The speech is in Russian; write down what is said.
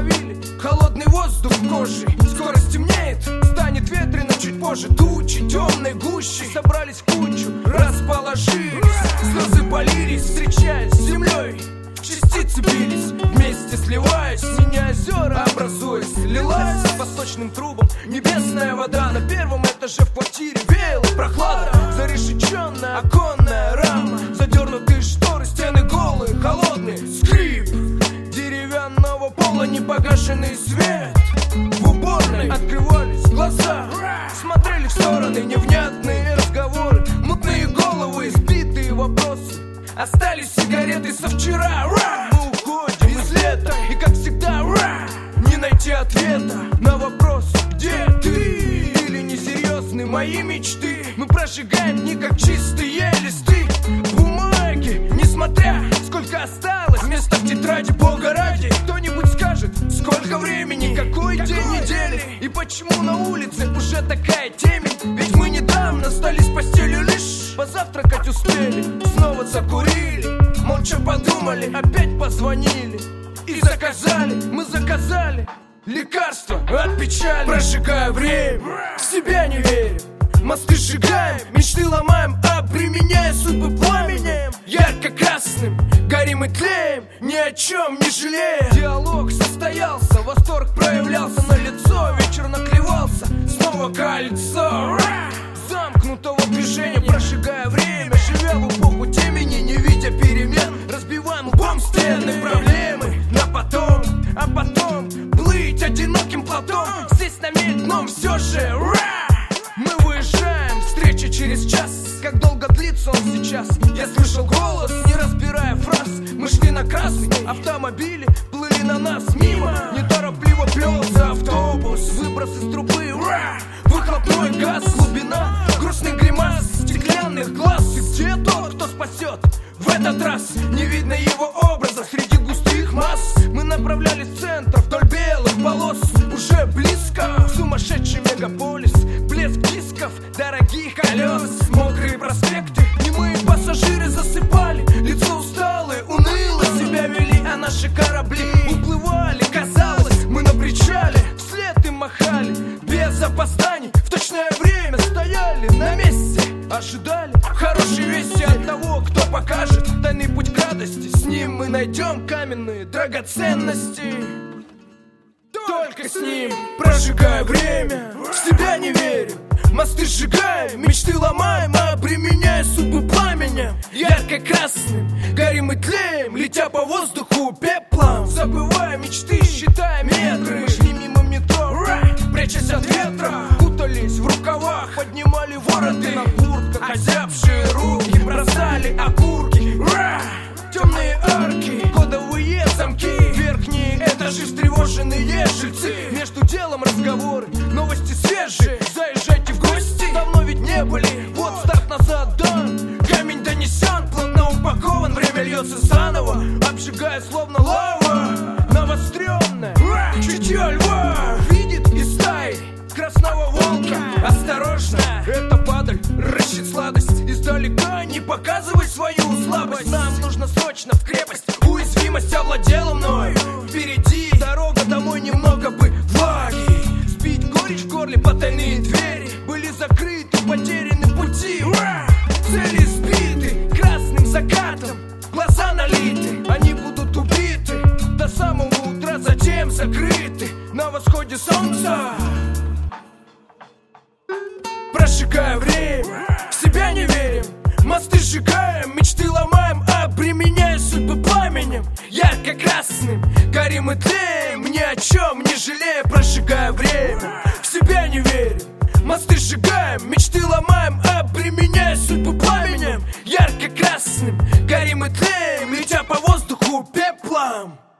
словили холодный воздух кожей. Скоро стемнеет, станет ветрено чуть позже. Тучи темной гущи собрались в кучу, расположились, слезы полились, встречаясь с землей. Частицы бились, вместе сливаясь, синяя озера образуясь, лилась по сточным трубам небесная вода. На первом этаже в квартире веяла прохлада. Зарешеченная оконная рама, задернутые шторы, стены голые, холодные. Скрип деревянного пола, непогашенный свет. В уборной открывались глаза, смотрели в стороны невнятные разговоры, мутные головы, избитые вопросы. Остались сигареты со вчера. Мы уходим из лета, и как всегда не найти ответа на вопрос, где ты? Или несерьезны мои мечты? Мы прожигаем дни, как чистые листы бумаги, несмотря сколько осталось места в тетради. Бога ради, кто-нибудь скажет, сколько времени, какой день недели, и почему на улице уже такая темень? Ведь мы недавно стали с постелью, лишь позавтракать успели. Снова закурили, молча подумали, опять позвонили и заказали, мы заказали лекарства от печали. Прожигая время, в себя не верим, мосты сжигаем, мечты ломаем, обременяя судьбы пламенем ярко-красным. Горим и тлеем, ни о чем не жалея. Диалог состоялся, восторг проявлялся на лицо. Вечер наклевался, снова кольцо замкнутого движения. Прожигая время, живя в эпоху темени, не видя перемен, разбиваем лбом стены проблемы на потом, а потом плыть одиноким плотом. Здесь на дном все же мы выезжаем, встреча через час. Как долго длится он сейчас? Я слышал голос, не разбирая фраз. Мы шли на красный, автомобили плыли на нас мимо. Неторопливо плелся автобус, выброс из трубы, выхлопной газ, глубина, грустный гримас стеклянных глаз. И где тот, кто спасет в этот раз? Не видно его образа среди густых масс. Мы направлялись в центр вдоль белых полос. Уже близко, сумасшедший мегаполис, блеск дисков, дорогих колес. Мокрые проспекты, немые пассажиры засыпали, лицо усталые, уныло себя вели, а наши корабли уплывали. Казалось, мы на причале, вслед им махали без опозданий. В точное время стояли на месте, ожидали хорошие вести от того, кто покажет тайный путь к радости. С ним мы найдем каменные драгоценности. Только с ним, прожигая время, в себя не верим, мосты сжигаем, мечты ломаем, обременяя судьбы пламенем ярко-красным. Горим и тлеем, летя по воздуху пеплом, забывая мечты, считая метры. Мы шли мимо метро, прячась от ветра, кутались в рукавах, поднимали вороты на куртках, озябшие руки бросали окурки. Темные арки, кодовые замки, верхние этажи, встревоженные жильцы. Между делом разговоры, новости свежие, заезжайте в гости. Давно ведь не были, вот старт назад дан. Камень донесен, плотно упакован, время льется заново, обжигая словно лава. Навостренное чутье льва видит из стаи красного волка. Осторожно, это падаль, рыщет сладость. Издалека не показывай свою слабость. Нам нужно срочно в крепость, уязвимость овладела мной. Впереди дорога домой, немного бы влаги. Спить горечь в горле, потайные двери были закрыты, потеряны пути. Цели сбиты красным закатом, глаза налиты, они будут убиты до самого утра, затем закрыты на восходе солнца. Прожигая время, в себя не верим, мосты сжигаем, мечты ломаем, обременяя судьбы пламенем ярко-красным. Горим и тлеем, ни о чем не жалея, прожигая время, в себя не верим, мосты сжигаем, мечты ломаем, обременяя судьбы пламенем ярко-красным. Горим и тлеем, летя по воздуху пеплом.